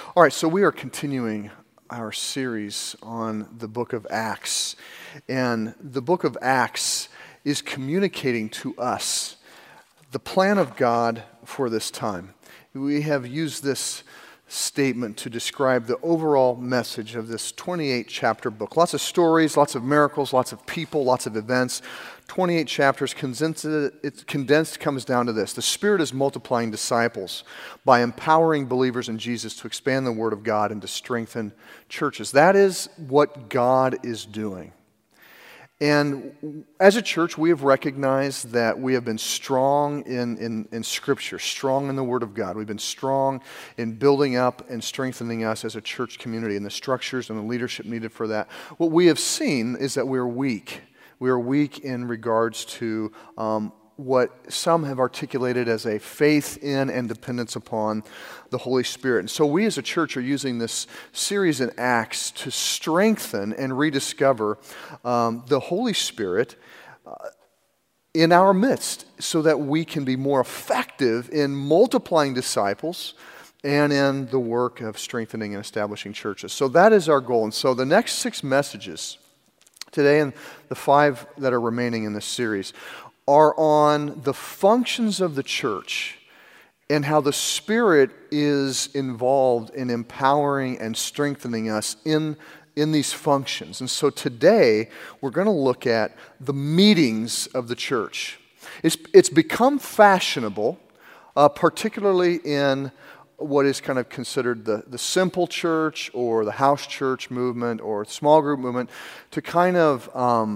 All right, so we are continuing our series on the book of Acts. And the book of Acts is communicating to us the plan of God for this time. We have used this statement to describe the overall message of this 28-chapter book. Lots of stories, lots of miracles, lots of people, lots of events. 28 chapters condensed comes down to this. The Spirit is multiplying disciples by empowering believers in Jesus to expand the Word of God and to strengthen churches. That is what God is doing. And as a church, we have recognized that we have been strong in Scripture, strong in the Word of God. We've been strong in building up and strengthening us as a church community and the structures and the leadership needed for that. What we have seen is that we're weak. We are weak in regards to what some have articulated as a faith in and dependence upon the Holy Spirit. And so we as a church are using this series in Acts to strengthen and rediscover the Holy Spirit in our midst so that we can be more effective in multiplying disciples and in the work of strengthening and establishing churches. So that is our goal. And so the next 6 messages today and the 5 that are remaining in this series are on the functions of the church and how the Spirit is involved in empowering and strengthening us in these functions. And so today, we're going to look at the meetings of the church. It's become fashionable, particularly in what is kind of considered the simple church or the house church movement or small group movement, to kind of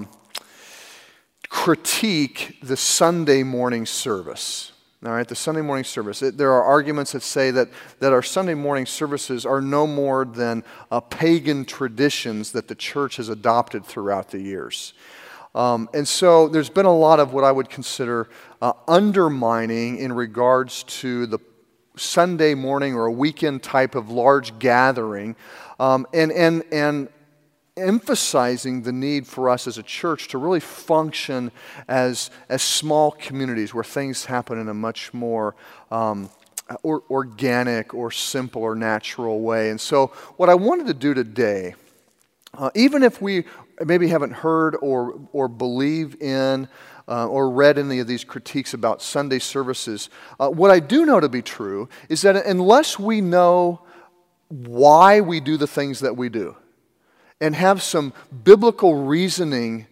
critique the Sunday morning service. All right, the Sunday morning service. There are arguments that say that our Sunday morning services are no more than pagan traditions that the church has adopted throughout the years. And so there's been a lot of what I would consider undermining in regards to the Sunday morning or a weekend type of large gathering, and emphasizing the need for us as a church to really function as small communities where things happen in a much more organic or simple or natural way. And so what I wanted to do today, even if we maybe haven't heard or believe in or read any of these critiques about Sunday services, what I do know to be true is that unless we know why we do the things that we do and have some biblical reasoning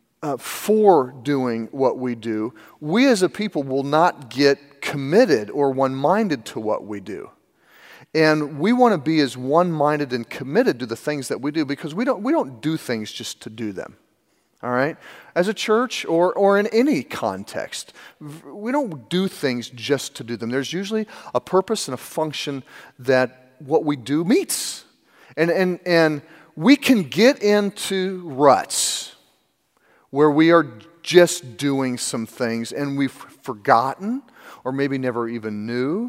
for doing what we do, we as a people will not get committed or one-minded to what we do. And we want to be as one-minded and committed to the things that we do because we don't do things just to do them. All right? As a church or in any context, we don't do things just to do them. There's usually a purpose and a function that what we do meets. And we can get into ruts where we are just doing some things and we've forgotten or maybe never even knew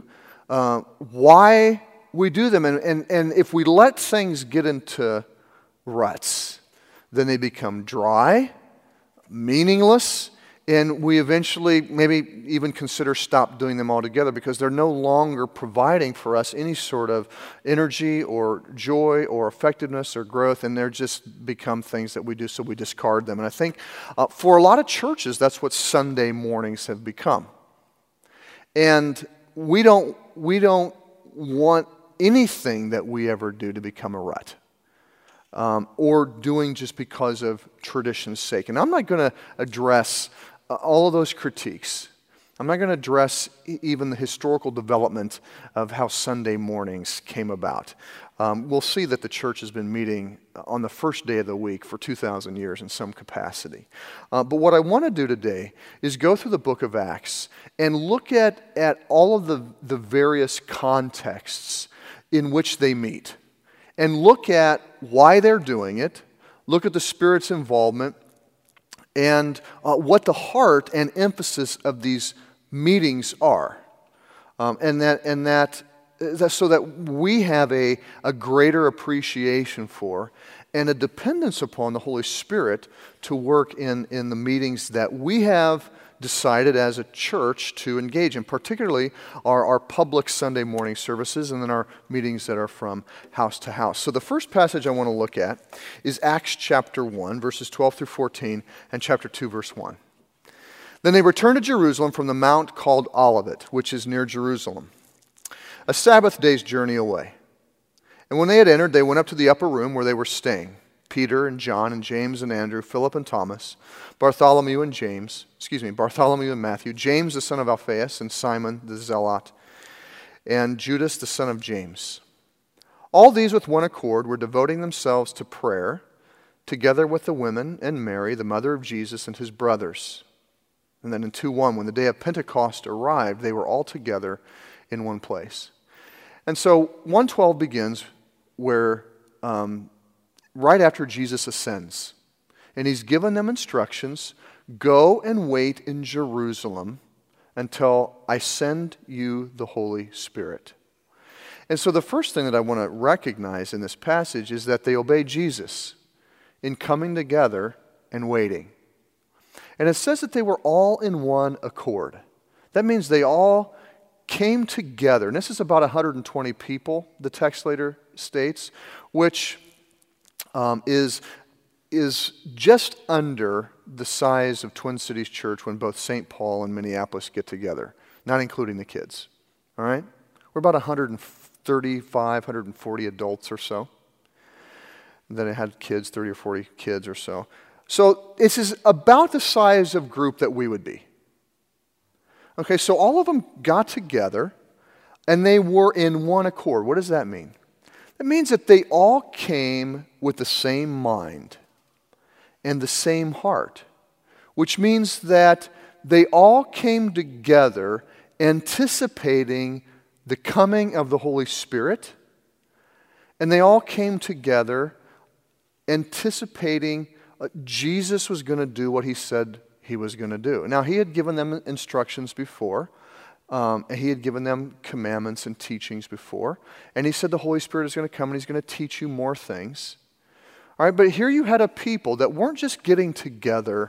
why we do them. And if we let things get into ruts, then they become dry, meaningless, and we eventually maybe even consider stop doing them altogether because they're no longer providing for us any sort of energy or joy or effectiveness or growth, and they're just become things that we do, so we discard them. And I think for a lot of churches, that's what Sunday mornings have become. And we don't want anything that we ever do to become a rut. Or doing just because of tradition's sake. And I'm not going to address all of those critiques. I'm not going to address even the historical development of how Sunday mornings came about. We'll see that the church has been meeting on the first day of the week for 2,000 years in some capacity. But what I want to do today is go through the book of Acts and look at all of the various contexts in which they meet. And look at why they're doing it, look at the Spirit's involvement, and what the heart and emphasis of these meetings are. And that so that we have a greater appreciation for and a dependence upon the Holy Spirit to work in the meetings that we have decided as a church to engage in, particularly our public Sunday morning services and then our meetings that are from house to house. So the first passage I want to look at is Acts chapter 1, verses 12 through 14, and chapter 2, verse 1. Then they returned to Jerusalem from the mount called Olivet, which is near Jerusalem, a Sabbath day's journey away. And when they had entered, they went up to the upper room where they were staying. Peter and John and James and Andrew, Philip and Thomas, Bartholomew and Matthew, James the son of Alphaeus and Simon the Zealot, and Judas the son of James. All these with one accord were devoting themselves to prayer, together with the women and Mary, the mother of Jesus, and his brothers. And then in 2:1, when the day of Pentecost arrived, they were all together in one place. And so 1:12 begins where right after Jesus ascends. And he's given them instructions, go and wait in Jerusalem until I send you the Holy Spirit. And so the first thing that I want to recognize in this passage is that they obey Jesus in coming together and waiting. And it says that they were all in one accord. That means they all came together. And this is about 120 people, the text later states, which is just under the size of Twin Cities Church when both St. Paul and Minneapolis get together, not including the kids. All right? We're about 135, 140 adults or so. And then it had kids, 30 or 40 kids or so. So this is about the size of group that we would be. Okay, so all of them got together and they were in one accord. What does that mean? It means that they all came with the same mind and the same heart, which means that they all came together anticipating the coming of the Holy Spirit, and they all came together anticipating Jesus was going to do what he said he was going to do. Now, he had given them instructions before. He had given them commandments and teachings before. And he said the Holy Spirit is going to come and he's going to teach you more things. All right, but here you had a people that weren't just getting together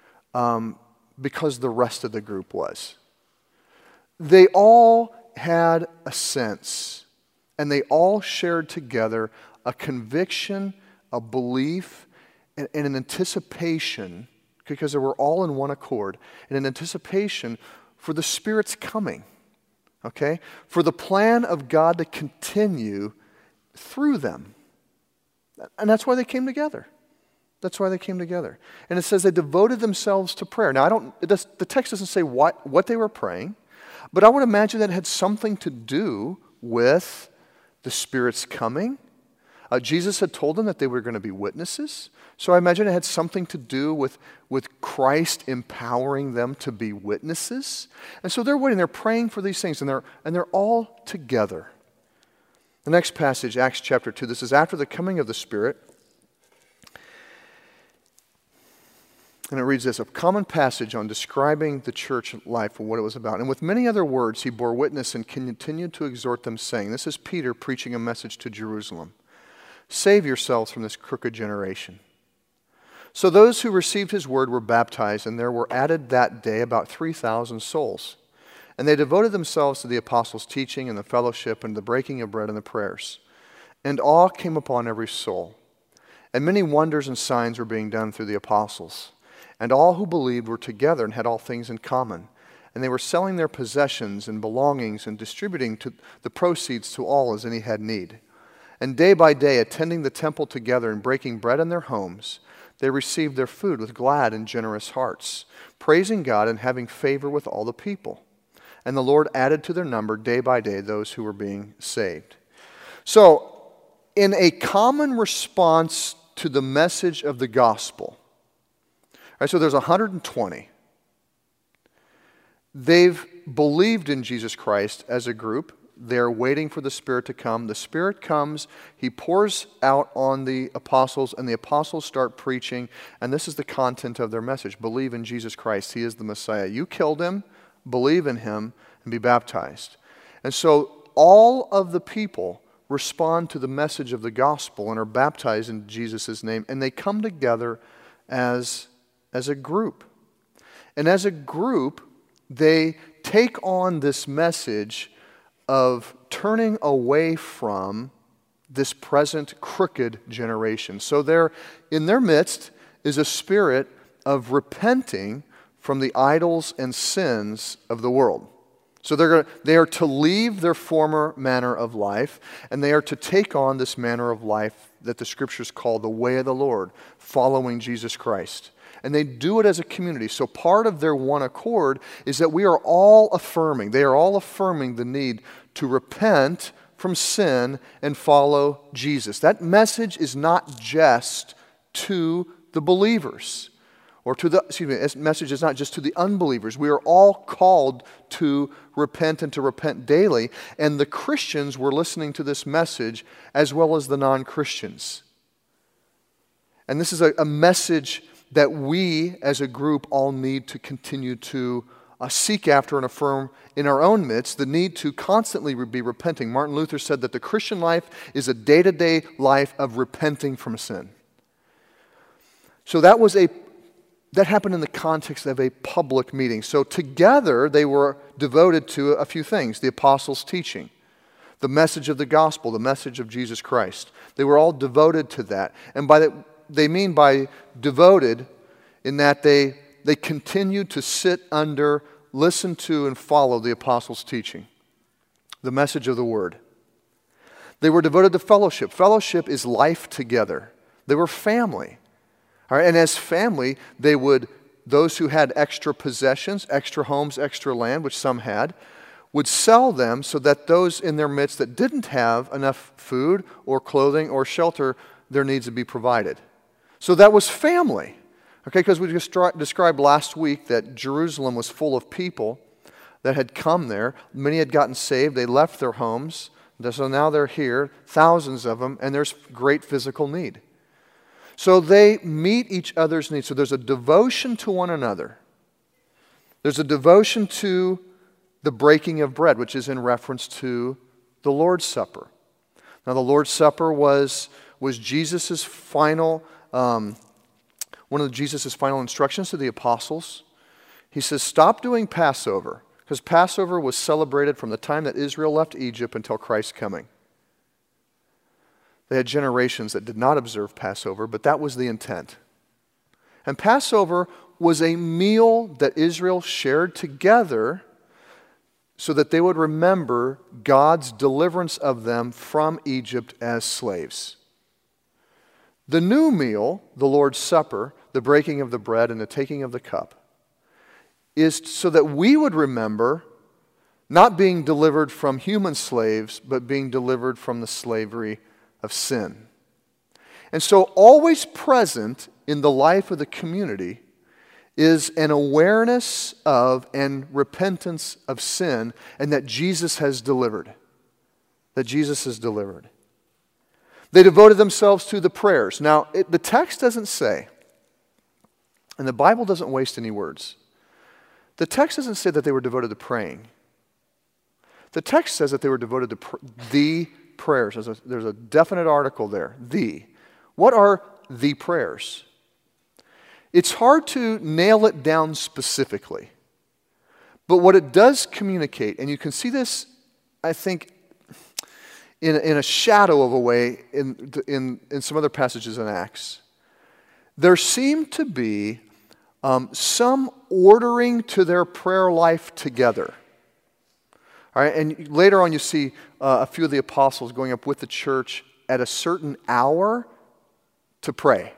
because the rest of the group was. They all had a sense, and they all shared together a conviction, a belief, and an anticipation, because they were all in one accord, and an anticipation for the Spirit's coming, okay? For the plan of God to continue through them. And that's why they came together. That's why they came together. And it says they devoted themselves to prayer. Now, the text doesn't say what they were praying, but I would imagine that it had something to do with the Spirit's coming. Jesus had told them that they were going to be witnesses. So I imagine it had something to do with Christ empowering them to be witnesses. And so they're waiting, they're praying for these things, and they're all together. The next passage, Acts chapter 2, this is after the coming of the Spirit. And it reads this, a common passage on describing the church life and what it was about. And with many other words, he bore witness and continued to exhort them, saying, this is Peter preaching a message to Jerusalem. Save yourselves from this crooked generation. So those who received his word were baptized, and there were added that day about 3,000 souls. And they devoted themselves to the apostles' teaching and the fellowship and the breaking of bread and the prayers. And awe came upon every soul. And many wonders and signs were being done through the apostles. And all who believed were together and had all things in common. And they were selling their possessions and belongings and distributing the proceeds to all as any had need. And day by day, attending the temple together and breaking bread in their homes, they received their food with glad and generous hearts, praising God and having favor with all the people. And the Lord added to their number day by day those who were being saved. So, in a common response to the message of the gospel, right, so there's 120. They've believed in Jesus Christ as a group. They're waiting for the Spirit to come. The Spirit comes. He pours out on the apostles, and the apostles start preaching. And this is the content of their message. Believe in Jesus Christ. He is the Messiah. You killed him. Believe in him and be baptized. And so all of the people respond to the message of the gospel and are baptized in Jesus' name. And they come together as a group. And as a group, they take on this message of turning away from this present crooked generation. So in their midst is a spirit of repenting from the idols and sins of the world. So they are to leave their former manner of life, and they are to take on this manner of life that the Scriptures call the way of the Lord, following Jesus Christ. And they do it as a community. So part of their one accord is that they are all affirming the need to repent from sin and follow Jesus. That message is not just to the believers. This message is not just to the unbelievers. We are all called to repent and to repent daily. And the Christians were listening to this message as well as the non-Christians. And this is a message that we as a group all need to continue to seek after and affirm in our own midst, the need to constantly be repenting. Martin Luther said that the Christian life is a day-to-day life of repenting from sin. So that happened in the context of a public meeting. So together they were devoted to a few things: the apostles' teaching, the message of the gospel, the message of Jesus Christ. They were all devoted to that. And by that, they mean by devoted in that they continued to sit under, listen to, and follow the apostles' teaching, the message of the word. They were devoted to fellowship. Fellowship is life together. They were family. All right, and as family, those who had extra possessions, extra homes, extra land, which some had, would sell them so that those in their midst that didn't have enough food or clothing or shelter, their needs would be provided. So that was family. Okay, because we just described last week that Jerusalem was full of people that had come there. Many had gotten saved. They left their homes. So now they're here, thousands of them, and there's great physical need. So they meet each other's needs. So there's a devotion to one another. There's a devotion to the breaking of bread, which is in reference to the Lord's Supper. Now, the Lord's Supper was Jesus' final, one of Jesus' final instructions to the apostles. He says, stop doing Passover, because Passover was celebrated from the time that Israel left Egypt until Christ's coming. They had generations that did not observe Passover, but that was the intent. And Passover was a meal that Israel shared together so that they would remember God's deliverance of them from Egypt as slaves. The new meal, the Lord's Supper, the breaking of the bread and the taking of the cup, is so that we would remember not being delivered from human slaves, but being delivered from the slavery of sin. And so always present in the life of the community is an awareness of and repentance of sin, and that Jesus has delivered. That Jesus has delivered. They devoted themselves to the prayers. Now, the text doesn't say, and the Bible doesn't waste any words, the text doesn't say that they were devoted to praying. The text says that they were devoted to the prayers. There's a definite article there, the. What are the prayers? It's hard to nail it down specifically. But what it does communicate, and you can see this, I think, in a shadow of a way in some other passages in Acts, there seemed to be some ordering to their prayer life together. All right, and later on you see a few of the apostles going up with the church at a certain hour to pray.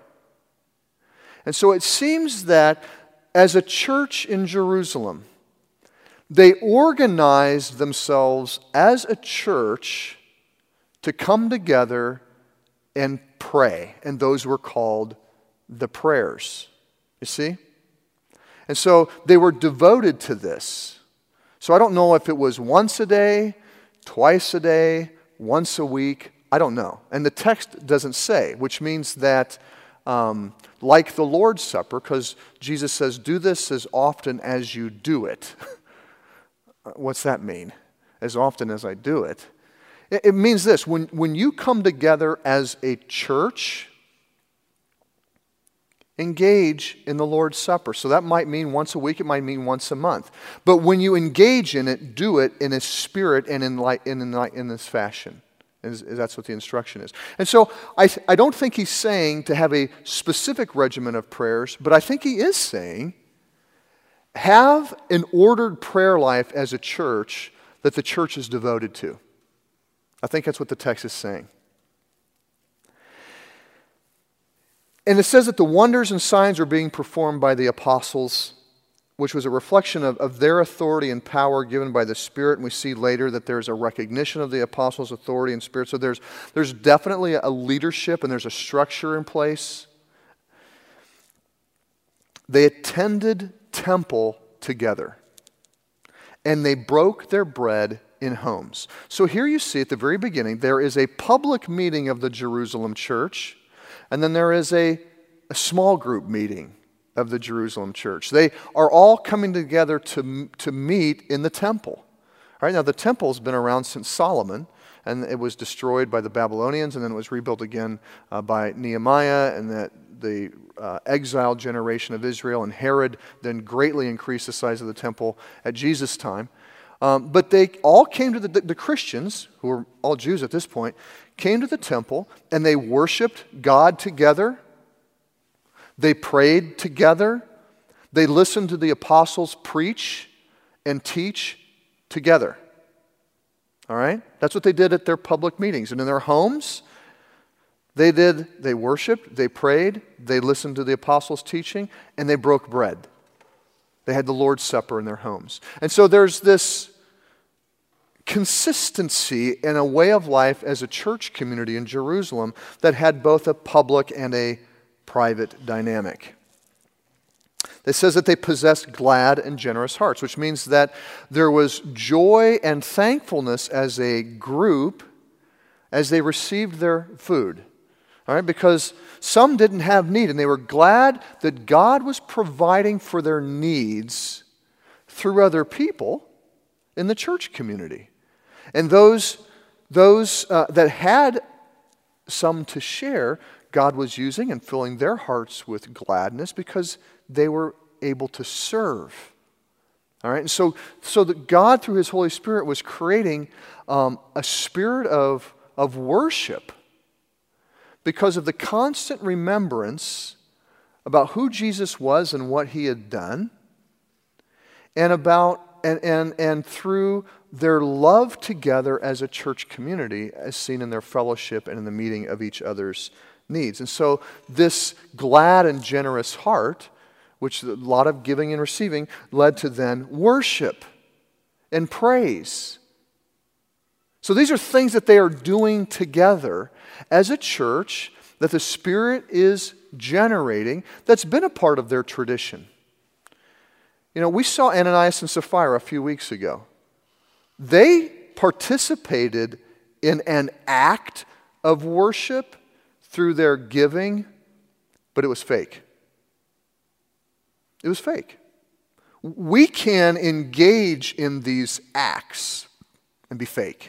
And so it seems that as a church in Jerusalem, they organized themselves as a church to come together and pray. And those were called the prayers. You see? And so they were devoted to this. So I don't know if it was once a day, twice a day, once a week. I don't know. And the text doesn't say, which means that like the Lord's Supper, because Jesus says, do this as often as you do it. What's that mean? As often as I do it. It means this, when you come together as a church, engage in the Lord's Supper. So that might mean once a week, it might mean once a month. But when you engage in it, do it in a spirit and in this fashion. That's what the instruction is. And so I don't think he's saying to have a specific regimen of prayers, but I think he is saying have an ordered prayer life as a church that the church is devoted to. I think that's what the text is saying. And it says that the wonders and signs were being performed by the apostles, which was a reflection of their authority and power given by the Spirit. And we see later that there's a recognition of the apostles' authority and Spirit. So there's definitely a leadership and there's a structure in place. They attended temple together, and they broke their bread in homes. So here you see at the very beginning, there is a public meeting of the Jerusalem church, and then there is a small group meeting of the Jerusalem church. They are all coming together to meet in the temple. All right, now the temple's been around since Solomon, and it was destroyed by the Babylonians, and then it was rebuilt again by Nehemiah, and that the exiled generation of Israel, and Herod then greatly increased the size of the temple at Jesus' time. But they all came to the Christians, who were all Jews at this point, came to the temple, and they worshiped God together. They prayed together. They listened to the apostles preach and teach together. All right? That's what they did at their public meetings. And in their homes, they worshiped, they prayed, they listened to the apostles' teaching, and they broke bread. They had the Lord's Supper in their homes. And so there's this consistency in a way of life as a church community in Jerusalem that had both a public and a private dynamic. It says that they possessed glad and generous hearts, which means that there was joy and thankfulness as a group as they received their food. All right, because some didn't have need, and they were glad that God was providing for their needs through other people in the church community. And those that had some to share, God was using and filling their hearts with gladness because they were able to serve. All right, and so that God, through His Holy Spirit, was creating a spirit of worship because of the constant remembrance about who Jesus was and what He had done, and through their love together as a church community, as seen in their fellowship and in the meeting of each other's needs. And so this glad and generous heart, which a lot of giving and receiving, led to then worship and praise. So these are things that they are doing together as a church that the Spirit is generating that's been a part of their tradition. You know, we saw Ananias and Sapphira a few weeks ago. They participated in an act of worship through their giving, but it was fake. It was fake. We can engage in these acts and be fake.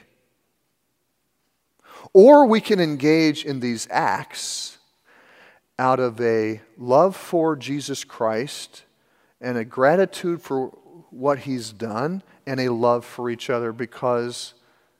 Or we can engage in these acts out of a love for Jesus Christ and a gratitude for what He's done and a love for each other because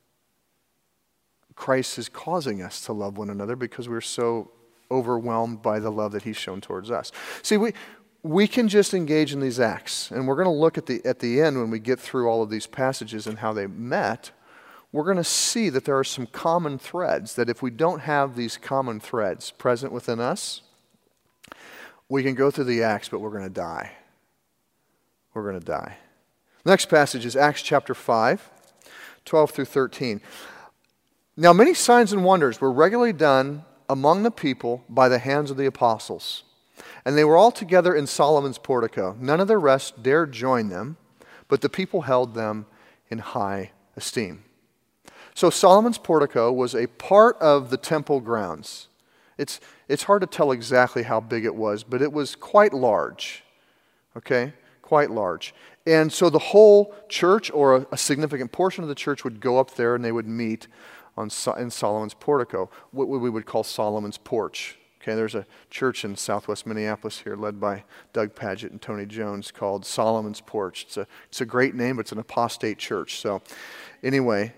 Christ is causing us to love one another because we're so overwhelmed by the love that He's shown towards us. See, we can just engage in these acts, and we're going to look at the end when we get through all of these passages and how they met. We're going to see that there are some common threads, that if we don't have these common threads present within us, we can go through the acts, but we're going to die. We're going to die. Next passage is Acts chapter 5, 12 through 13. Now many signs and wonders were regularly done among the people by the hands of the apostles. And they were all together in Solomon's portico. None of the rest dared join them, but the people held them in high esteem. So Solomon's portico was a part of the temple grounds. It's hard to tell exactly how big it was, but it was quite large. Okay? Quite large. And so the whole church, or a significant portion of the church, would go up there and they would meet in Solomon's portico, what we would call Solomon's porch. Okay, there's a church in southwest Minneapolis here led by Doug Padgett and Tony Jones called Solomon's Porch. It's a great name, but it's an apostate church. So anyway,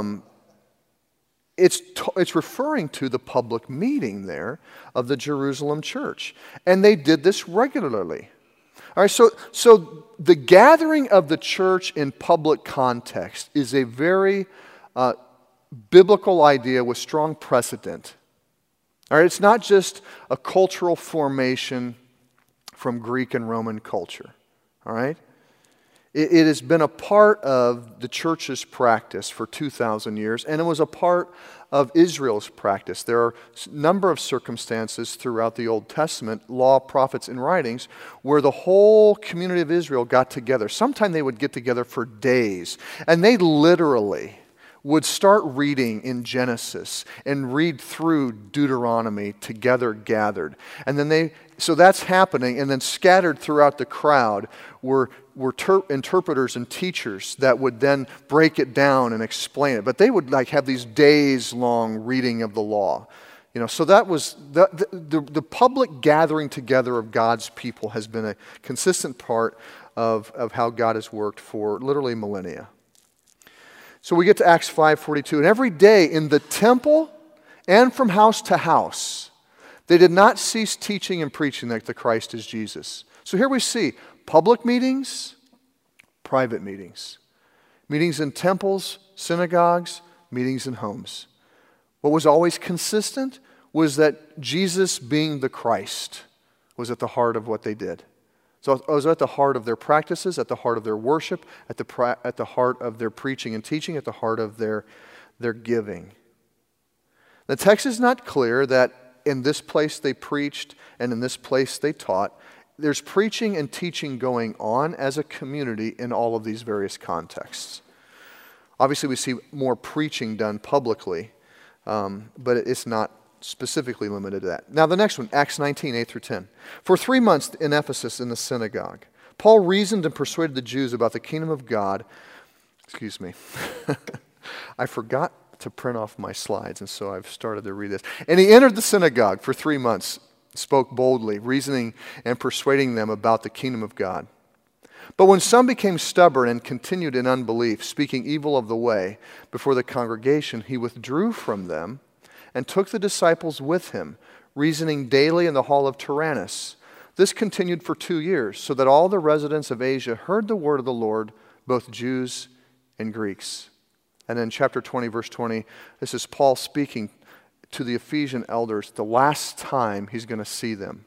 it's referring to the public meeting there of the Jerusalem church. And they did this regularly. All right, so the gathering of the church in public context is a very biblical idea with strong precedent. All right, it's not just a cultural formation from Greek and Roman culture. All right? It has been a part of the church's practice for 2,000 years, and it was a part of Israel's practice. There are a number of circumstances throughout the Old Testament, law, prophets, and writings, where the whole community of Israel got together. Sometimes they would get together for days, and they literally would start reading in Genesis and read through Deuteronomy together gathered. And then so that's happening, and then scattered throughout the crowd were interpreters and teachers that would then break it down and explain it. But they would have these days-long reading of the law. So that was the public gathering together of God's people has been a consistent part of how God has worked for literally millennia. So we get to Acts 5:42, and every day in the temple and from house to house, they did not cease teaching and preaching that the Christ is Jesus. So here we see public meetings, private meetings. Meetings in temples, synagogues, meetings in homes. What was always consistent was that Jesus being the Christ was at the heart of what they did. So it was at the heart of their practices, at the heart of their worship, at the heart of their preaching and teaching, at the heart of their giving. The text is not clear that in this place they preached and in this place they taught. There's preaching and teaching going on as a community in all of these various contexts. Obviously, we see more preaching done publicly, but it's not specifically limited to that. Now the next one, Acts 19, 8 through 10. For 3 months in Ephesus in the synagogue, Paul reasoned and persuaded the Jews about the kingdom of God. Excuse me. I forgot to print off my slides, and so I've started to read this. And he entered the synagogue for 3 months, spoke boldly, reasoning and persuading them about the kingdom of God. But when some became stubborn and continued in unbelief, speaking evil of the way before the congregation, he withdrew from them and took the disciples with him, reasoning daily in the hall of Tyrannus. This continued for 2 years, so that all the residents of Asia heard the word of the Lord, both Jews and Greeks. And in chapter 20, verse 20, this is Paul speaking to the Ephesian elders the last time he's going to see them.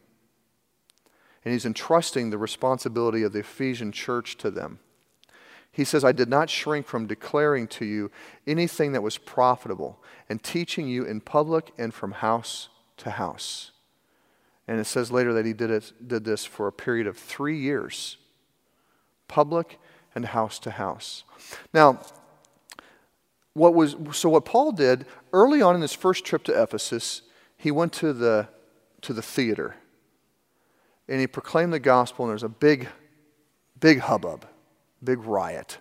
And he's entrusting the responsibility of the Ephesian church to them. He says, I did not shrink from declaring to you anything that was profitable and teaching you in public and from house to house. And it says later that he did this for a period of 3 years, public and house to house. Now, what Paul did early on in his first trip to Ephesus, he went to the theater and he proclaimed the gospel, and there's a big hubbub. Big riot.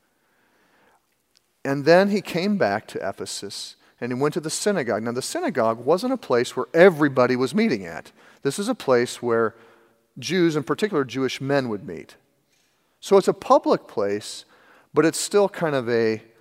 And then he came back to Ephesus and he went to the synagogue. Now the synagogue wasn't a place where everybody was meeting at. This is a place where Jews, in particular Jewish men, would meet. So it's a public place, but it's still kind of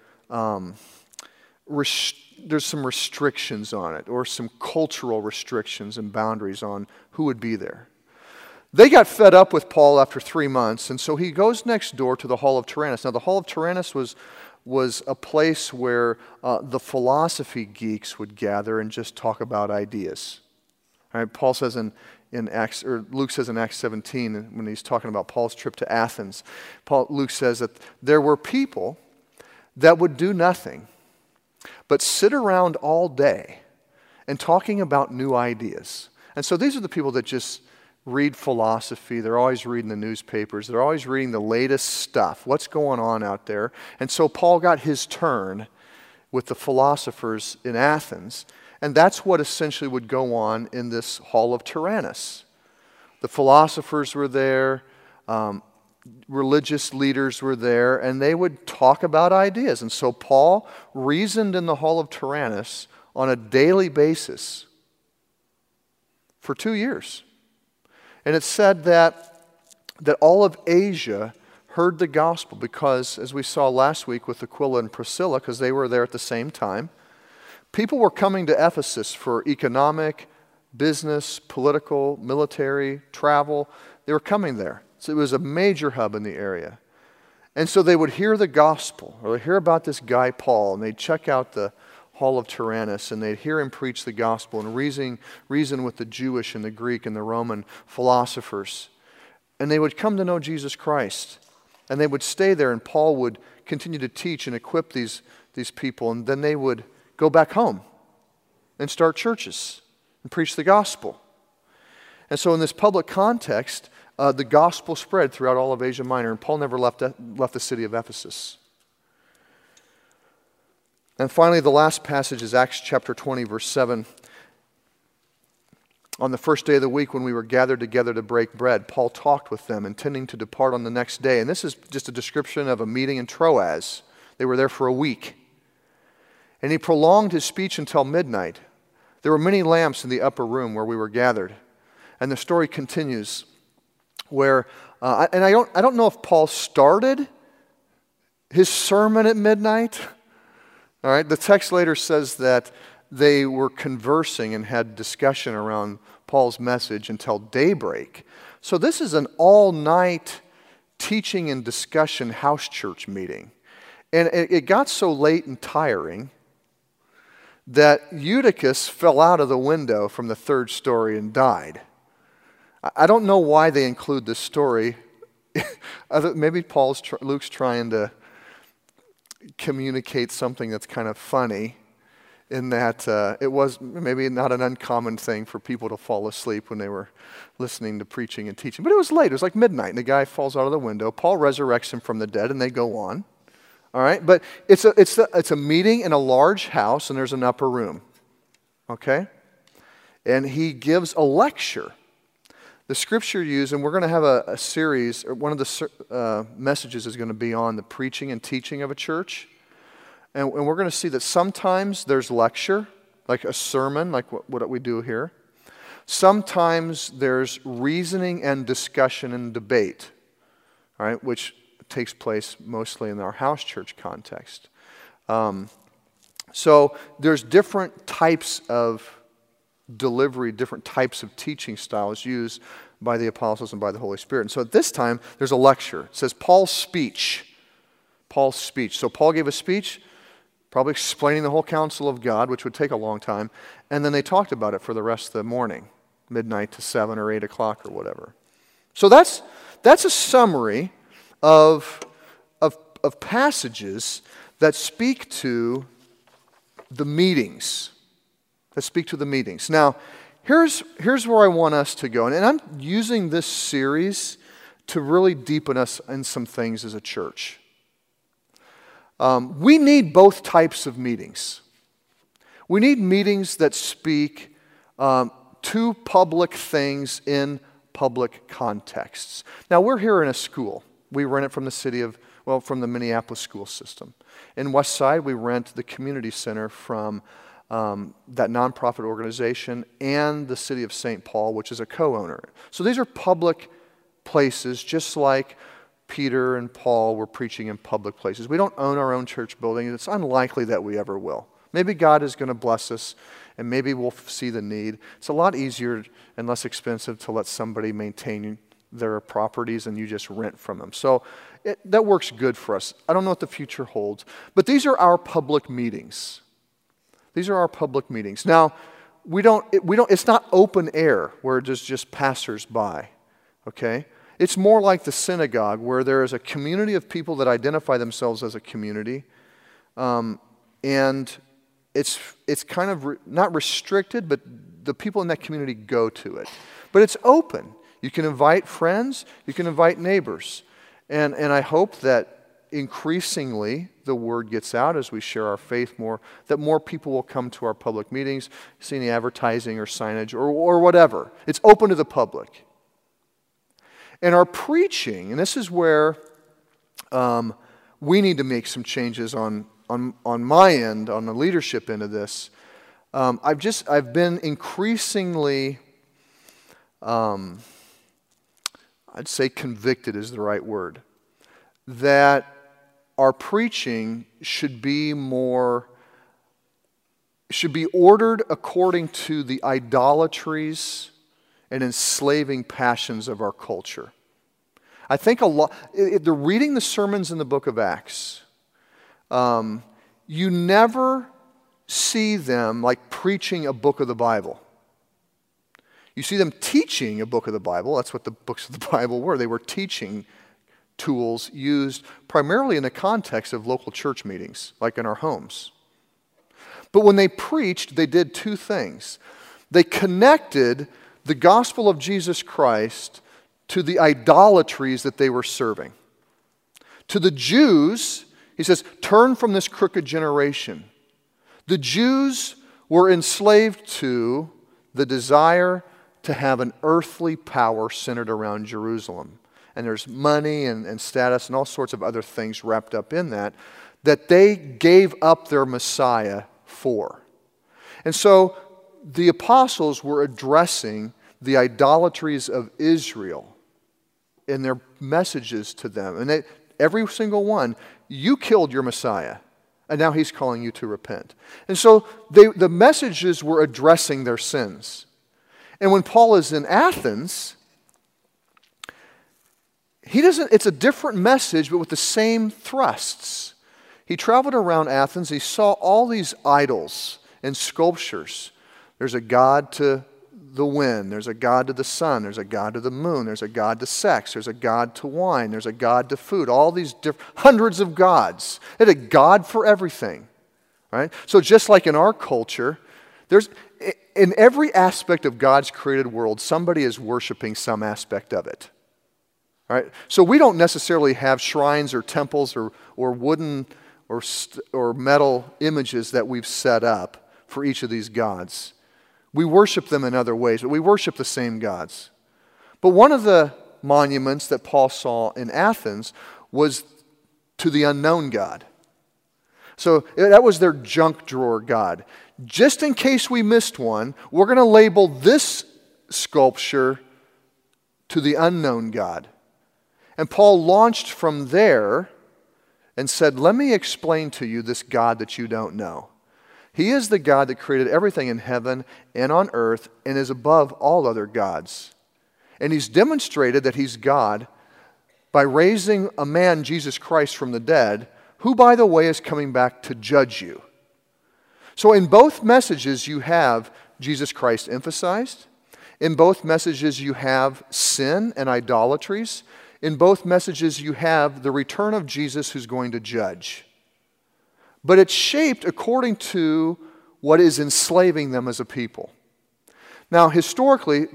there's some restrictions on it, or some cultural restrictions and boundaries on who would be there. They got fed up with Paul after 3 months, and so he goes next door to the Hall of Tyrannus. Now, the Hall of Tyrannus was a place where the philosophy geeks would gather and just talk about ideas. All right, Paul says in Acts, or Luke says in Acts 17, when he's talking about Paul's trip to Athens, Luke says that there were people that would do nothing but sit around all day and talking about new ideas. And so these are the people that just read philosophy. They're always reading the newspapers. They're always reading the latest stuff. What's going on out there? And so Paul got his turn with the philosophers in Athens. And that's what essentially would go on in this Hall of Tyrannus. The philosophers were there. Religious leaders were there. And they would talk about ideas. And so Paul reasoned in the Hall of Tyrannus on a daily basis for 2 years. And it said that all of Asia heard the gospel because, as we saw last week with Aquila and Priscilla, because they were there at the same time, people were coming to Ephesus for economic, business, political, military, travel. They were coming there. So it was a major hub in the area. And so they would hear the gospel, or they'd hear about this guy Paul, and they'd check out the Hall of Tyrannus, and they'd hear him preach the gospel and reason with the Jewish and the Greek and the Roman philosophers. And they would come to know Jesus Christ. And they would stay there, and Paul would continue to teach and equip these people, and then they would go back home and start churches and preach the gospel. And so in this public context, the gospel spread throughout all of Asia Minor, and Paul never left the city of Ephesus. And finally, the last passage is Acts chapter 20, verse 7. On the first day of the week when we were gathered together to break bread, Paul talked with them, intending to depart on the next day. And this is just a description of a meeting in Troas. They were there for a week. And he prolonged his speech until midnight. There were many lamps in the upper room where we were gathered. And the story continues where, and I don't know if Paul started his sermon at midnight. All right, the text later says that they were conversing and had discussion around Paul's message until daybreak. So this is an all-night teaching and discussion house church meeting. And it got so late and tiring that Eutychus fell out of the window from the third story and died. I don't know why they include this story. Maybe Luke's trying to communicate something that's kind of funny, in that it was maybe not an uncommon thing for people to fall asleep when they were listening to preaching and teaching. But it was late. It was like midnight, and the guy falls out of the window. Paul resurrects him from the dead, and they go on. All right? But it's a meeting in a large house, and there's an upper room. Okay? And he gives a lecture. The scripture used, and we're going to have a series, or one of the messages is going to be on the preaching and teaching of a church. And we're going to see that sometimes there's lecture, like a sermon, like what we do here. Sometimes there's reasoning and discussion and debate, all right, which takes place mostly in our house church context. So there's different types of delivery, different types of teaching styles used by the apostles and by the Holy Spirit. And so at this time, there's a lecture. It says Paul's speech. Paul's speech. So Paul gave a speech, probably explaining the whole counsel of God, which would take a long time, and then they talked about it for the rest of the morning, midnight to 7 or 8 o'clock or whatever. So that's a summary of passages that speak to the meetings. Now, here's where I want us to go, and I'm using this series to really deepen us in some things as a church. We need both types of meetings. We need meetings that speak to public things in public contexts. Now, we're here in a school. We rent it from from the Minneapolis school system. In West Side, we rent the community center from that nonprofit organization and the city of St. Paul, which is a co-owner. So these are public places, just like Peter and Paul were preaching in public places. We don't own our own church building, and it's unlikely that we ever will. Maybe God is going to bless us, and maybe we'll see the need. It's a lot easier and less expensive to let somebody maintain their properties and you just rent from them. So that works good for us. I don't know what the future holds, but these are our public meetings. These are our public meetings. Now, it's not open air where there's just passers-by, okay? It's more like the synagogue, where there is a community of people that identify themselves as a community, and it's kind of not restricted, but the people in that community go to it. But it's open. You can invite friends, you can invite neighbors, and I hope that increasingly the word gets out as we share our faith more, that more people will come to our public meetings, see any advertising or signage or whatever. It's open to the public. And our preaching, and this is where we need to make some changes on my end, on the leadership end of this. I've been increasingly I'd say convicted is the right word, that our preaching should be ordered according to the idolatries and enslaving passions of our culture. I think the reading the sermons in the book of Acts, you never see them like preaching a book of the Bible. You see them teaching a book of the Bible. That's what the books of the Bible were. They were teaching tools used primarily in the context of local church meetings, like in our homes. But when they preached, they did two things. They connected the gospel of Jesus Christ to the idolatries that they were serving. To the Jews, he says, turn from this crooked generation. The Jews were enslaved to the desire to have an earthly power centered around Jerusalem. And there's money and status and all sorts of other things wrapped up in that they gave up their Messiah for. And so the apostles were addressing the idolatries of Israel in their messages to them. And every single one, you killed your Messiah, and now he's calling you to repent. And so the messages were addressing their sins. And when Paul is in Athens, it's a different message, but with the same thrusts. He traveled around Athens. He saw all these idols and sculptures. There's a god to the wind. There's a god to the sun. There's a god to the moon. There's a god to sex. There's a god to wine. There's a god to food. All these hundreds of gods. They had a god for everything. Right? So just like in our culture, in every aspect of God's created world, somebody is worshiping some aspect of it. Right? So we don't necessarily have shrines or temples or wooden or metal images that we've set up for each of these gods. We worship them in other ways, but we worship the same gods. But one of the monuments that Paul saw in Athens was to the unknown God. So that was their junk drawer god. Just in case we missed one, we're going to label this sculpture to the unknown God. And Paul launched from there and said, let me explain to you this God that you don't know. He is the God that created everything in heaven and on earth and is above all other gods. And he's demonstrated that he's God by raising a man, Jesus Christ, from the dead, who, by the way, is coming back to judge you. So in both messages, you have Jesus Christ emphasized. In both messages, you have sin and idolatries. In both messages, you have the return of Jesus who's going to judge. But it's shaped according to what is enslaving them as a people. Now, historically,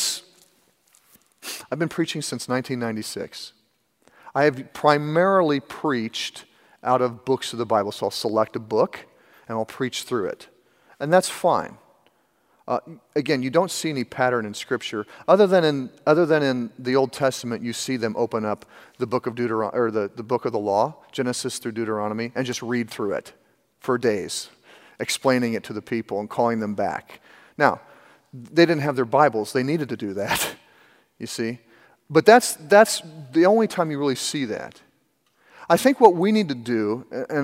I've been preaching since 1996. I have primarily preached out of books of the Bible. So I'll select a book and I'll preach through it. And that's fine. Again, you don't see any pattern in Scripture. Other than in the Old Testament, you see them open up the book of Deuteronomy, or the book of the law, Genesis through Deuteronomy, and just read through it for days, explaining it to the people and calling them back. Now, they didn't have their Bibles. They needed to do that, you see. But that's the only time you really see that. I think what we need to do,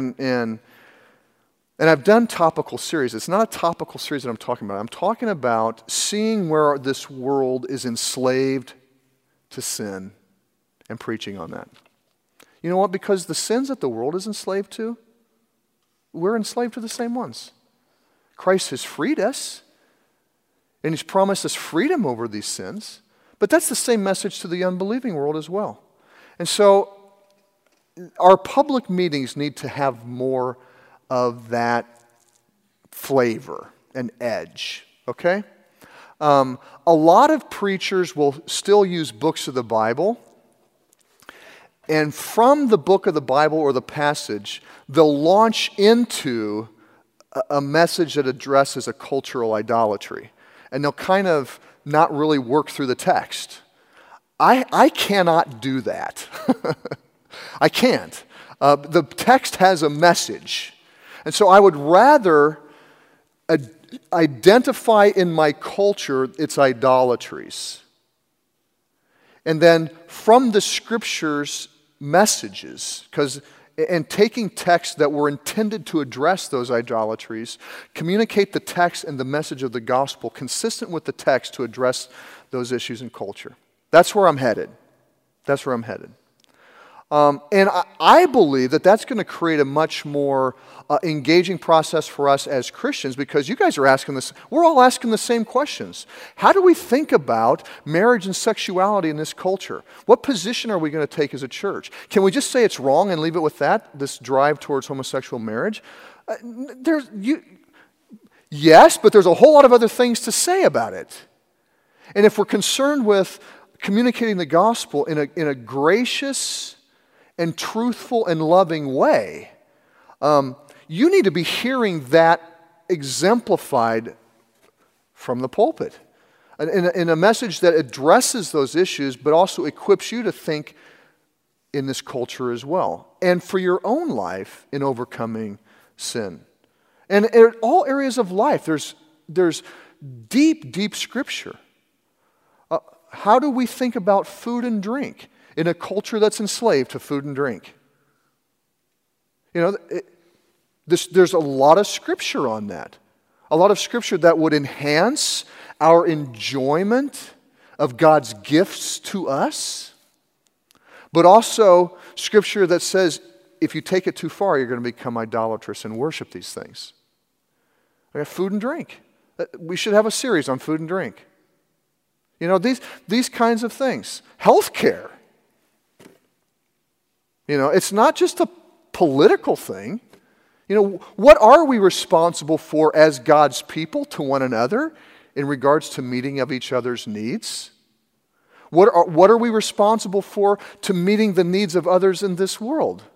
and I've done topical series. It's not a topical series that I'm talking about. I'm talking about seeing where this world is enslaved to sin and preaching on that. You know what? Because the sins that the world is enslaved to, we're enslaved to the same ones. Christ has freed us, and he's promised us freedom over these sins. But that's the same message to the unbelieving world as well. And so our public meetings need to have more of that flavor and edge, okay? A lot of preachers will still use books of the Bible, and from the book of the Bible or the passage, they'll launch into a message that addresses a cultural idolatry, and they'll kind of not really work through the text. I cannot do that. I can't. The text has a message. And so I would rather identify in my culture its idolatries And then from the Scriptures' messages, and taking texts that were intended to address those idolatries, communicate the text and the message of the gospel consistent with the text to address those issues in culture. That's where I'm headed. That's where I'm headed. And I believe that that's going to create a much more engaging process for us as Christians, because you guys are asking this, we're all asking the same questions. How do we think about marriage and sexuality in this culture? What position are we going to take as a church? Can we just say it's wrong and leave it with that, this drive towards homosexual marriage? Yes, but there's a whole lot of other things to say about it. And if we're concerned with communicating the gospel in a gracious and truthful and loving way, you need to be hearing that exemplified from the pulpit. In a message that addresses those issues, but also equips you to think in this culture as well. And for your own life in overcoming sin. And in all areas of life, there's deep, deep Scripture. How do we think about food and drink in a culture that's enslaved to food and drink? There's a lot of Scripture on that. A lot of Scripture that would enhance our enjoyment of God's gifts to us, but also Scripture that says if you take it too far, you're going to become idolatrous and worship these things. Food and drink. We should have a series on food and drink. These kinds of things. Healthcare. It's not just a political thing. What are we responsible for as God's people to one another in regards to meeting of each other's needs? What are we responsible for to meeting the needs of others in this world?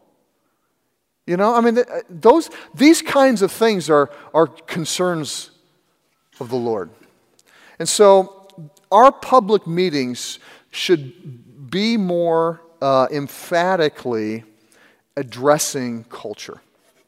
These kinds of things are concerns of the Lord. And so our public meetings should be more emphatically addressing culture.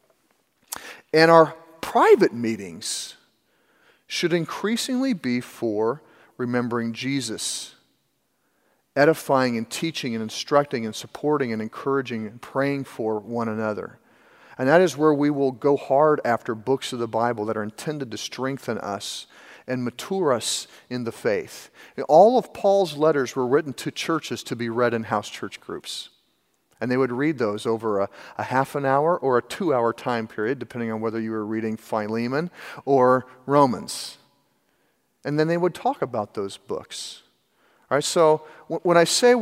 And our private meetings should increasingly be for remembering Jesus, edifying and teaching and instructing and supporting and encouraging and praying for one another. And that is where we will go hard after books of the Bible that are intended to strengthen us and mature us in the faith. All of Paul's letters were written to churches to be read in house church groups. And they would read those over a half an hour or a 2-hour time period, depending on whether you were reading Philemon or Romans. And then they would talk about those books. All right, so when I say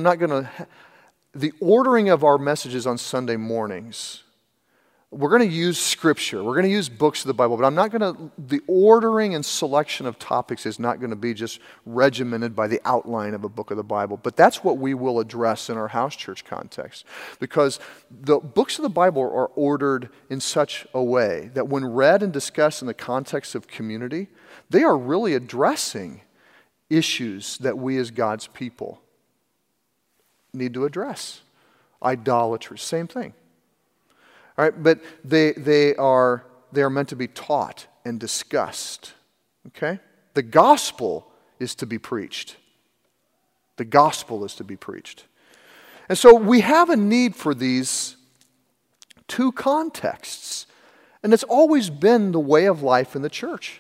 the ordering of our messages on Sunday mornings, we're going to use Scripture. We're going to use books of the Bible, but the ordering and selection of topics is not going to be just regimented by the outline of a book of the Bible. But that's what we will address in our house church context. Because the books of the Bible are ordered in such a way that when read and discussed in the context of community, they are really addressing issues that we as God's people need to address. Idolatry, same thing. All right, but they are meant to be taught and discussed. Okay? The gospel is to be preached. The gospel is to be preached. And so we have a need for these two contexts. And it's always been the way of life in the church.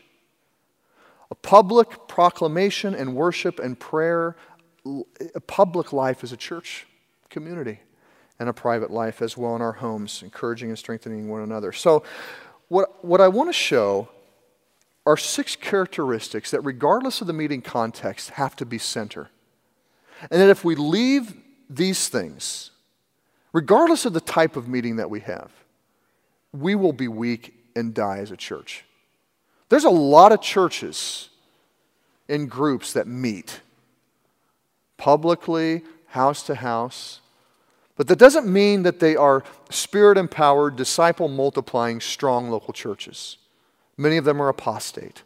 A public proclamation and worship and prayer, a public life as a church community. And a private life as well in our homes, encouraging and strengthening one another. So what I want to show are 6 characteristics that, regardless of the meeting context, have to be center. And that if we leave these things, regardless of the type of meeting that we have, we will be weak and die as a church. There's a lot of churches and groups that meet publicly, house to house. But that doesn't mean that they are Spirit-empowered, disciple-multiplying, strong local churches. Many of them are apostate.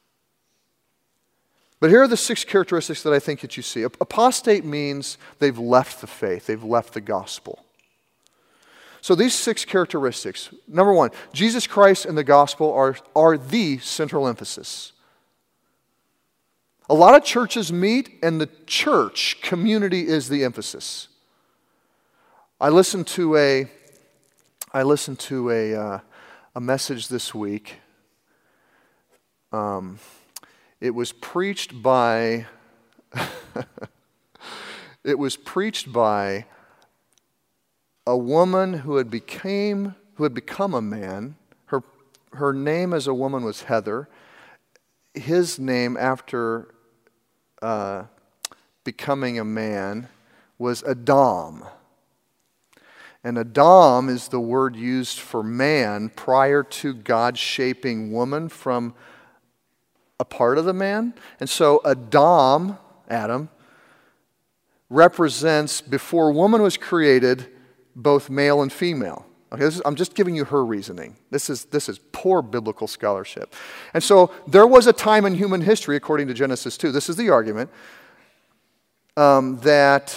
But here are the 6 characteristics that I think that you see. Apostate means they've left the faith, they've left the gospel. So these 6 characteristics. Number 1, Jesus Christ and the gospel are the central emphasis. A lot of churches meet, and the church community is the emphasis. I listened to a message this week. It was preached by a woman who had become a man. Her name as a woman was Heather. His name after becoming a man was Adam. And Adam is the word used for man prior to God shaping woman from a part of the man. And so Adam, represents, before woman was created, both male and female. Okay, I'm just giving you her reasoning. This is poor biblical scholarship. And so there was a time in human history, according to Genesis 2, this is the argument, that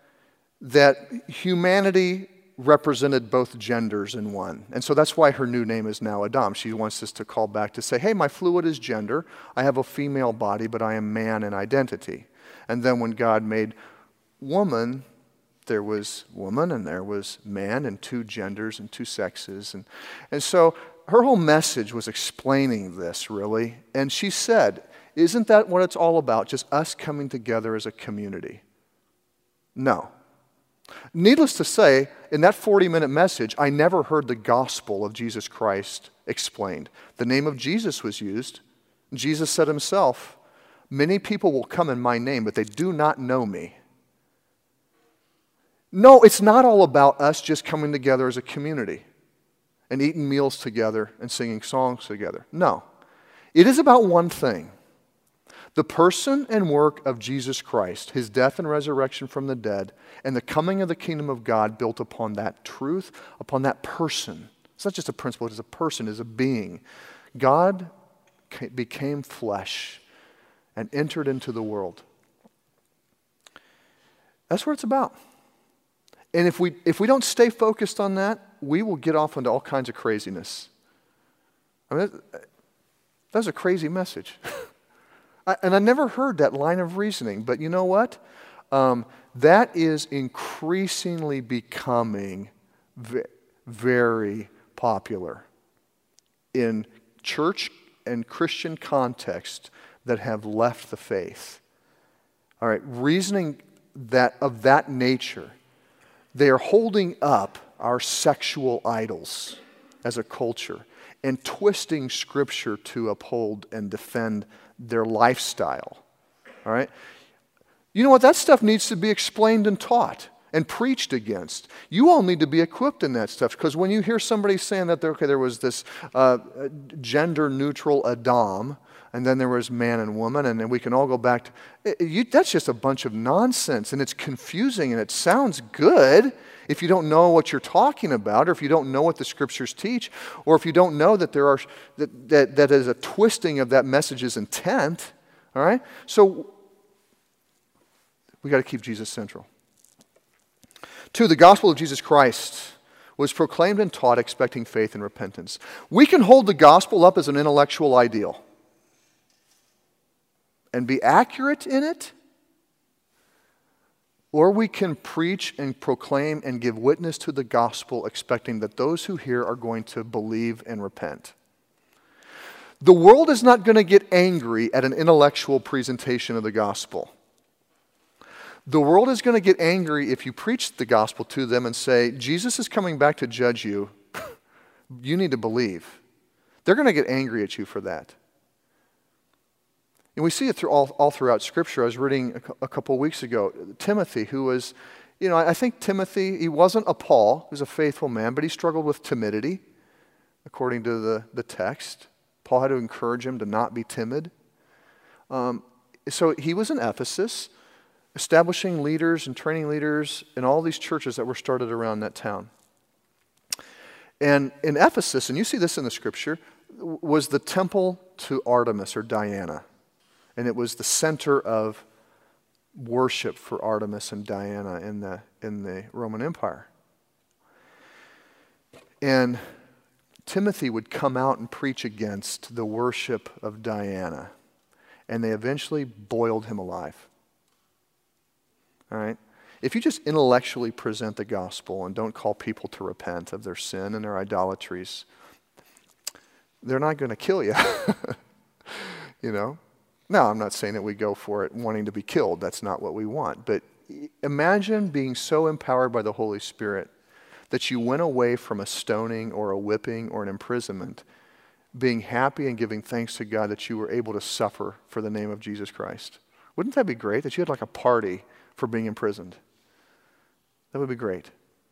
humanity represented both genders in one. And so that's why her new name is now Adam. She wants us to call back to say, hey, my fluid is gender. I have a female body, but I am man in identity. And then when God made woman, there was woman and there was man and two genders and two sexes. And so her whole message was explaining this, really. And she said, isn't that what it's all about, just us coming together as a community? No. Needless to say, in that 40-minute message, I never heard the gospel of Jesus Christ explained. The name of Jesus was used. Jesus said himself, many people will come in my name, but they do not know me. No, it's not all about us just coming together as a community and eating meals together and singing songs together. No. It is about one thing. The person and work of Jesus Christ, his death and resurrection from the dead, and the coming of the kingdom of God built upon that truth, upon that person. It's not just a principle, it's a person, it's a being. God became flesh and entered into the world. That's what it's about. And if we don't stay focused on that, we will get off into all kinds of craziness. I mean, that's a crazy message. And I never heard that line of reasoning, but you know what? That is increasingly becoming very popular in church and Christian context that have left the faith. All right, reasoning of that nature, they are holding up our sexual idols as a culture and twisting Scripture to uphold and defend their lifestyle. All right? You know what? That stuff needs to be explained and taught and preached against. You all need to be equipped in that stuff, because when you hear somebody saying that there was this gender-neutral Adam, and then there was man and woman, and then we can all go back to... that's just a bunch of nonsense, and it's confusing, and it sounds good if you don't know what you're talking about, or if you don't know what the Scriptures teach, or if you don't know that that is a twisting of that message's intent. All right? So we got to keep Jesus central. 2, the gospel of Jesus Christ was proclaimed and taught expecting faith and repentance. We can hold the gospel up as an intellectual ideal and be accurate in it, or we can preach and proclaim and give witness to the gospel expecting that those who hear are going to believe and repent. The world is not going to get angry at an intellectual presentation of the gospel. The world is going to get angry if you preach the gospel to them and say, Jesus is coming back to judge you. You need to believe. They're going to get angry at you for that. And we see it all throughout Scripture. I was reading a couple of weeks ago, Timothy, who was, I think Timothy, he wasn't a Paul, he was a faithful man, but he struggled with timidity, according to the text. Paul had to encourage him to not be timid. So he was in Ephesus, establishing leaders and training leaders in all these churches that were started around that town. And in Ephesus, and you see this in the Scripture, was the temple to Artemis or Diana. And it was the center of worship for Artemis and Diana in the Roman Empire. And Timothy would come out and preach against the worship of Diana. and they eventually boiled him alive. All right? If you just intellectually present the gospel and don't call people to repent of their sin and their idolatries, they're not going to kill you. You know? Now, I'm not saying that we go for it wanting to be killed. That's not what we want. But imagine being so empowered by the Holy Spirit that you went away from a stoning or a whipping or an imprisonment, being happy and giving thanks to God that you were able to suffer for the name of Jesus Christ. Wouldn't that be great? That you had like a party for being imprisoned. That would be great.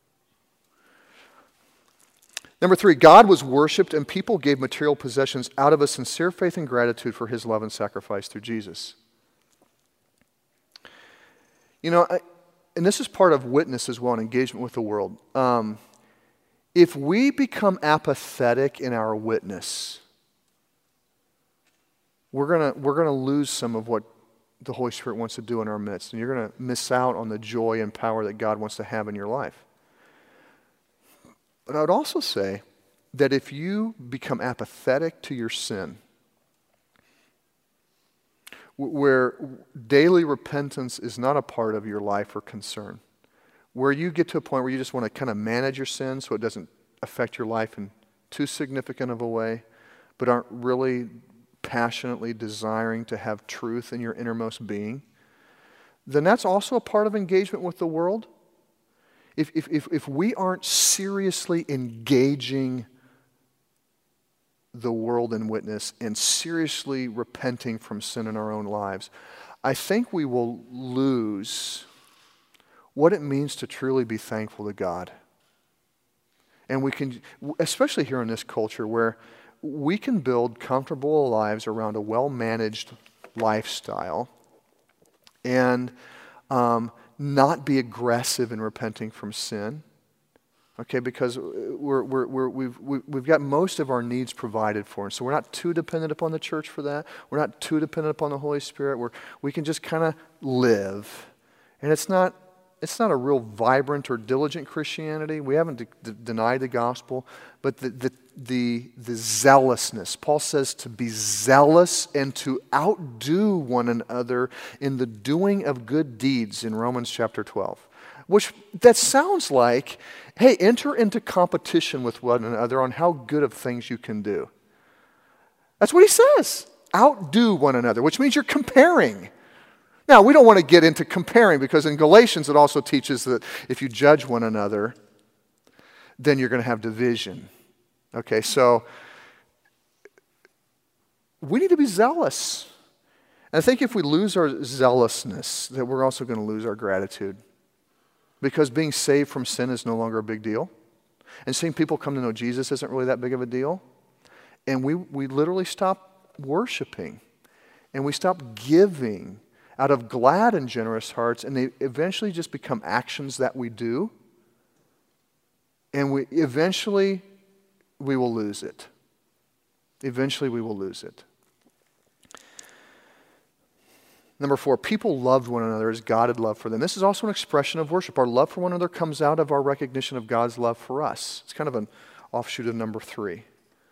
Number 3, God was worshiped and people gave material possessions out of a sincere faith and gratitude for his love and sacrifice through Jesus. You know, and this is part of witness as well, and engagement with the world. If we become apathetic in our witness, we're gonna lose some of what the Holy Spirit wants to do in our midst, and you're going to miss out on the joy and power that God wants to have in your life. But I would also say that if you become apathetic to your sin, where daily repentance is not a part of your life or concern, where you get to a point where you just want to kind of manage your sin so it doesn't affect your life in too significant of a way, but aren't really passionately desiring to have truth in your innermost being, then that's also a part of engagement with the world. If we aren't seriously engaging the world in witness and seriously repenting from sin in our own lives, I think we will lose what it means to truly be thankful to God. And we can, especially here in this culture where we can build comfortable lives around a well-managed lifestyle and not be aggressive in repenting from sin, okay? Because we've got most of our needs provided for, and so we're not too dependent upon the church for that. We're not too dependent upon the Holy Spirit. We can just kind of live, and it's not a real vibrant or diligent Christianity. We haven't denied the gospel, but the zealousness. Paul says to be zealous and to outdo one another in the doing of good deeds in Romans chapter 12. Which that sounds like, hey, enter into competition with one another on how good of things you can do. That's what he says. Outdo one another, which means you're comparing. Now, we don't want to get into comparing because in Galatians it also teaches that if you judge one another, then you're going to have division. Okay, so we need to be zealous. And I think if we lose our zealousness, that we're also going to lose our gratitude. Because being saved from sin is no longer a big deal. And seeing people come to know Jesus isn't really that big of a deal. And we literally stop worshiping. And we stop giving out of glad and generous hearts, and they eventually just become actions that we do, and we will lose it. Eventually we will lose it. Number 4, people loved one another as God had loved for them. This is also an expression of worship. Our love for one another comes out of our recognition of God's love for us. It's kind of an offshoot of number 3.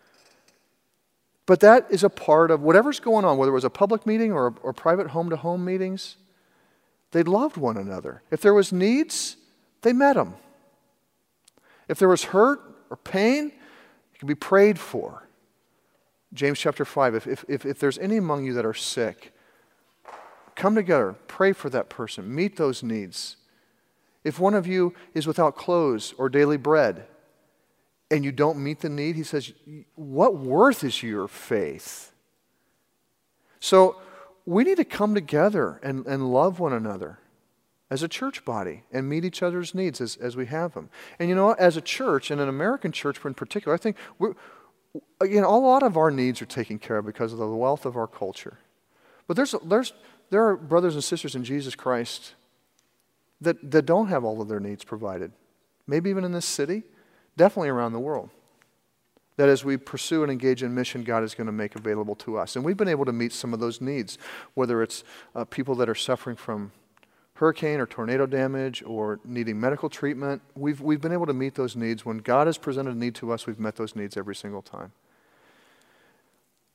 But that is a part of whatever's going on, whether it was a public meeting or private home-to-home meetings, they loved one another. If there was needs, they met them. If there was hurt or pain, it could be prayed for. James chapter 5, if there's any among you that are sick, come together, pray for that person, meet those needs. If one of you is without clothes or daily bread, and you don't meet the need, he says, what worth is your faith? So we need to come together and love one another as a church body and meet each other's needs as we have them. And you know what? As a church, and an American church in particular, I think a lot of our needs are taken care of because of the wealth of our culture. But there are brothers and sisters in Jesus Christ that don't have all of their needs provided. Maybe even in this city. Definitely around the world. That as we pursue and engage in mission, God is going to make available to us. And we've been able to meet some of those needs, whether it's people that are suffering from hurricane or tornado damage or needing medical treatment. We've been able to meet those needs. When God has presented a need to us, we've met those needs every single time.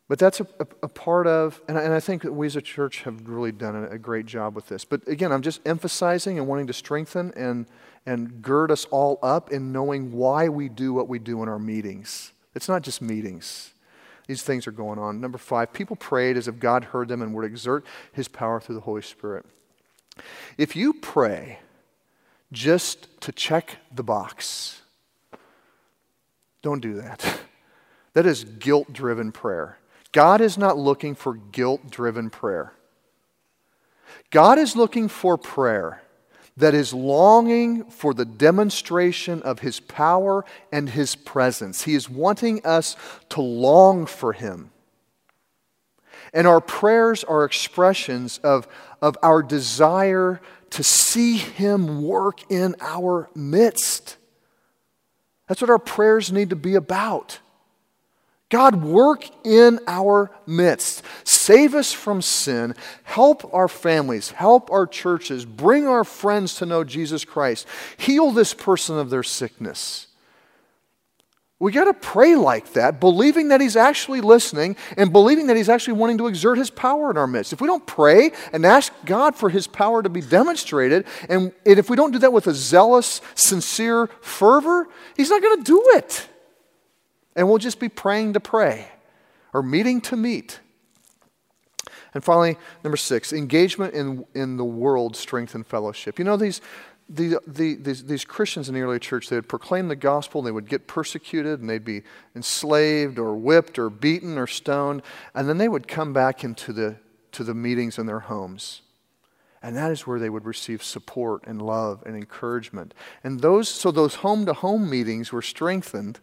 But that's a part of, and I think that we as a church have really done a great job with this. But again, I'm just emphasizing and wanting to strengthen and gird us all up in knowing why we do what we do in our meetings. It's not just meetings. These things are going on. Number 5, people prayed as if God heard them and would exert His power through the Holy Spirit. If you pray just to check the box, don't do that. That is guilt-driven prayer. God is not looking for guilt-driven prayer. God is looking for prayer that is longing for the demonstration of His power and His presence. He is wanting us to long for Him. And our prayers are expressions of our desire to see Him work in our midst. That's what our prayers need to be about. God, work in our midst. Save us from sin. Help our families. Help our churches. Bring our friends to know Jesus Christ. Heal this person of their sickness. We got to pray like that, believing that He's actually listening and believing that He's actually wanting to exert His power in our midst. If we don't pray and ask God for His power to be demonstrated, and if we don't do that with a zealous, sincere fervor, He's not going to do it. And we'll just be praying to pray or meeting to meet. And finally, number 6, engagement in the world strengthen fellowship. You know, these Christians in the early church, they would proclaim the gospel, and they would get persecuted, and they'd be enslaved or whipped or beaten or stoned, and then they would come back to the meetings in their homes. And that is where they would receive support and love and encouragement. And those home-to-home meetings were strengthened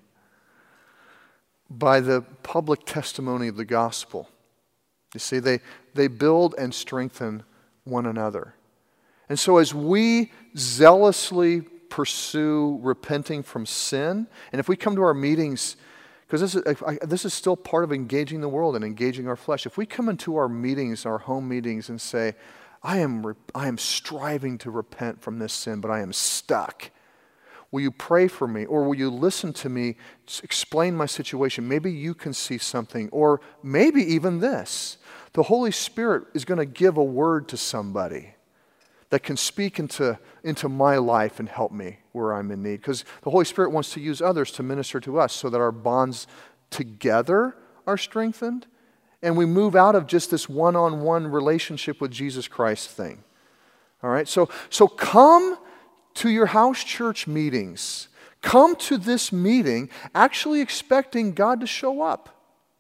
by the public testimony of the gospel. You see, they build and strengthen one another. And so as we zealously pursue repenting from sin, and if we come to our meetings, because this is still part of engaging the world and engaging our flesh. If we come into our meetings, our home meetings, and say, I am striving to repent from this sin, but I am stuck. Will you pray for me? Or will you listen to me, explain my situation? Maybe you can see something. Or maybe even this. The Holy Spirit is going to give a word to somebody that can speak into my life and help me where I'm in need. Because the Holy Spirit wants to use others to minister to us so that our bonds together are strengthened. And we move out of just this one-on-one relationship with Jesus Christ thing. All right? So come to your house church meetings. Come to this meeting actually expecting God to show up.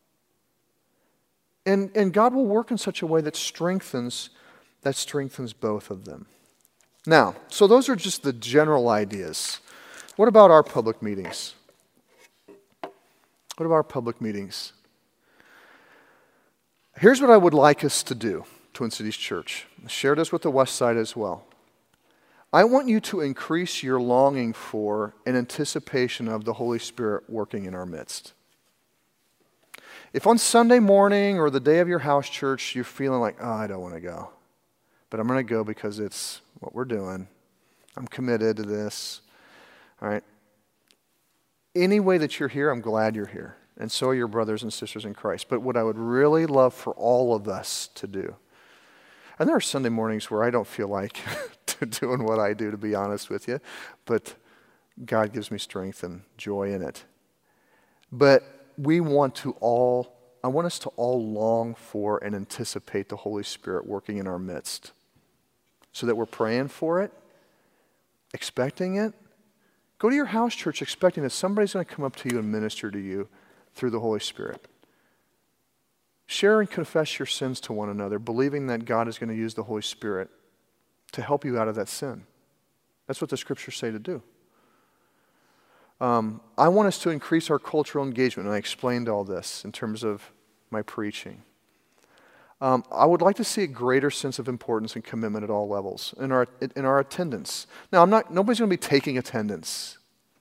And God will work in such a way that strengthens both of them. Now, so those are just the general ideas. What about our public meetings? What about our public meetings? Here's what I would like us to do, Twin Cities Church. I shared this with the West Side as well. I want you to increase your longing for and anticipation of the Holy Spirit working in our midst. If on Sunday morning or the day of your house church you're feeling like, I don't want to go, but I'm going to go because it's what we're doing. I'm committed to this. All right. Any way that you're here, I'm glad you're here. And so are your brothers and sisters in Christ. But what I would really love for all of us to do, and there are Sunday mornings where I don't feel like doing what I do, to be honest with you, but God gives me strength and joy in it. But I want us to all long for and anticipate the Holy Spirit working in our midst so that we're praying for it, expecting it. Go to your house church expecting that somebody's going to come up to you and minister to you through the Holy Spirit. Share and confess your sins to one another, believing that God is going to use the Holy Spirit to help you out of that sin. That's what the scriptures say to do. I want us to increase our cultural engagement, and I explained all this in terms of my preaching. I would like to see a greater sense of importance and commitment at all levels in our attendance. Now, nobody's going to be taking attendance.